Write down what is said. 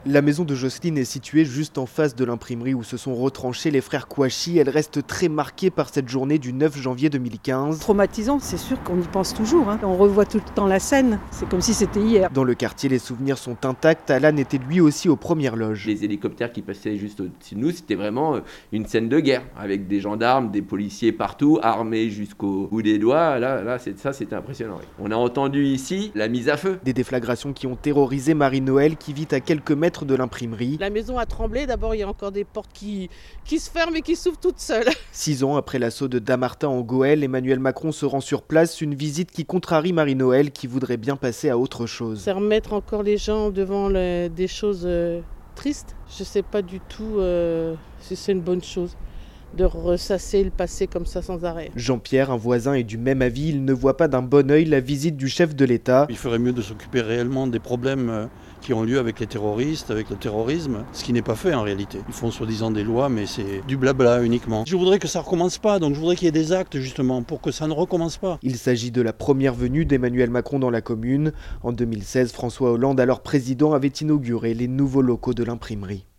La maison de Jocelyne est située juste en face de l'imprimerie où se sont retranchés les frères Kouachi. Elle reste très marquée par cette journée du 9 janvier 2015. Traumatisant, c'est sûr qu'on y pense toujours. On revoit tout le temps la scène, c'est comme si c'était hier. Dans le quartier, les souvenirs sont intacts. Alan était lui aussi aux premières loges. Les hélicoptères qui passaient juste au-dessus de nous, c'était vraiment une scène de guerre, avec des gendarmes, des policiers partout, armés jusqu'au bout des doigts. Là, c'était impressionnant. Oui. On a entendu ici la mise à feu. Des déflagrations qui ont terrorisé Marie-Noël, qui vit à quelques mètres de l'imprimerie. La maison a tremblé, d'abord il y a encore des portes qui se ferment et qui s'ouvrent toutes seules. 6 ans après l'assaut de Damartin en Goël, Emmanuel Macron se rend sur place, une visite qui contrarie Marie-Noël qui voudrait bien passer à autre chose. C'est remettre encore les gens devant des choses tristes. Je ne sais pas du tout si c'est une bonne chose de ressasser le passé comme ça sans arrêt. Jean-Pierre, un voisin, est du même avis. Il ne voit pas d'un bon œil la visite du chef de l'État. Il ferait mieux de s'occuper réellement des problèmes qui ont lieu avec les terroristes, avec le terrorisme, ce qui n'est pas fait en réalité. Ils font soi-disant des lois, mais c'est du blabla uniquement. Je voudrais que ça ne recommence pas, donc je voudrais qu'il y ait des actes justement pour que ça ne recommence pas. Il s'agit de la première venue d'Emmanuel Macron dans la commune. En 2016, François Hollande, alors président, avait inauguré les nouveaux locaux de l'imprimerie.